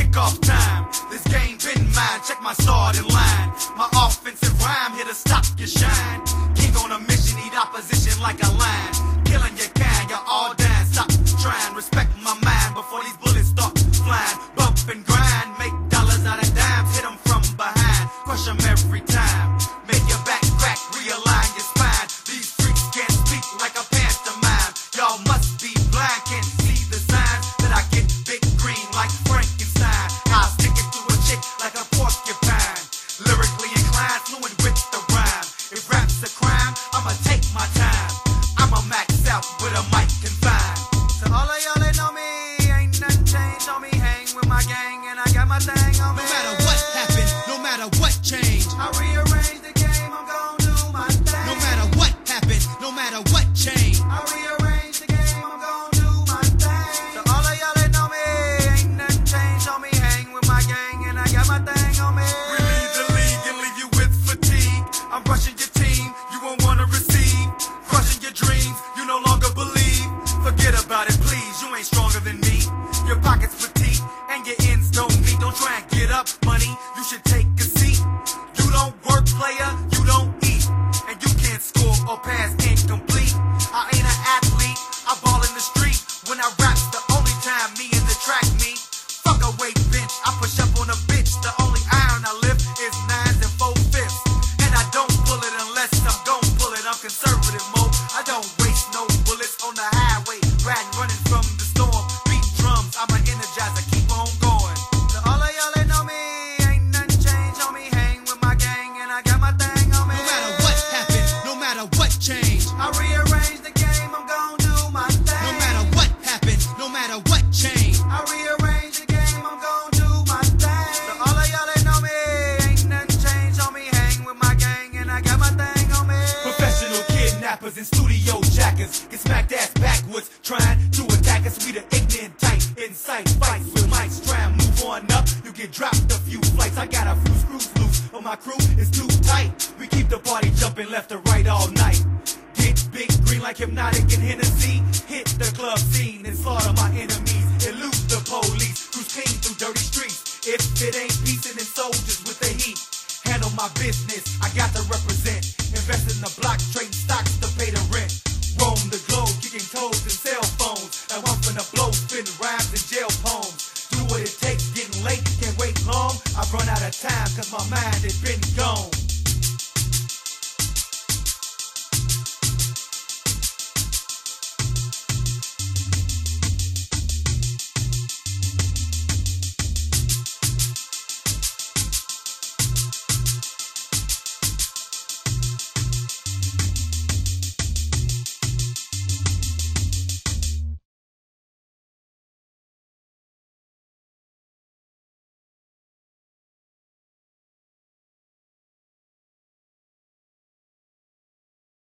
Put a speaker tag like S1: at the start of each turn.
S1: kickoff time. This game been mine, check my starting line. My offensive rhyme here to stop your shine. King on a mission, eat opposition like a lion. Killing your kind, you're all down, stop trying. Respect my mind before these bullets start flying. Bump and grind, make dollars out of dimes. Hit them from behind, crush them every time. Make your back crack, realign your spine. These freaks can't speak like a pantomime. Y'all must be blind, can't see the signs that I get big green like Frankenstein. I'll stick it to a chick like a porcupine. Lyrically inclined, fluent with the rhyme. If rap's a crime, I'ma take my time. I'ma max out with a mic confined. So all of y'all that know me, ain't nothing changed on me. Hang with my gang and I got my thing on me.
S2: No matter what happened, no matter what changed,
S1: I rearrange the game, I'm gon' do my thing.
S2: no matter what happened, no matter what changed.
S1: I rearrange the game, I'm gon' do my thing. So all of y'all that know me, ain't nothing changed on me. Hang with my gang and I got my thing on me. We leave the league and leave you with fatigue. I'm brushing your team, you won't wanna receive. Crushing your dreams, you no longer believe. Forget about it, please, you ain't stronger than me. Your pockets petite and your ends don't meet. Don't try and get up, money, you should take a seat. You don't work, player, you don't eat. And you can't score or pass incomplete. I ain't an athlete, I ball in the street. When I rap's the only time me and the track meet. Fuck a weight bench, I push up on a bitch. The only iron I lift is 9s and 4/5. And I don't pull it unless I'm gon' pull it. I'm conservative mode, I don't waste no bullets on the highway. Riding, running from the storm, beat drums, I'm an energizer, keep on going. To all of y'all that know me, ain't nothing changed on me. Hang with my gang and I got my thing on me.
S2: No matter what happened, no matter what changed,
S1: I rearrange the game, I'm gon' do my thing.
S2: no matter what happened, no matter what changed.
S1: I rearrange the game, I'm gon' do my thing. To all of y'all that know me, ain't nothing changed on me. Hang with my gang and I got my thing on me. Professional kidnappers and studio jackers get smacked ass backwards, trying to attack us. We the ignorant type, incite fights with mics. Try and move on up, you get dropped a few flights. I got a few screws loose, but my crew is too tight. We keep the party jumping left and right all night. Get big green like Hypnotic and Hennessy. Hit the club scene and slaughter my enemies. Elude the police, cruise clean through dirty streets. If it ain't peace, then it's soldiers with the heat. Handle my business, I got to represent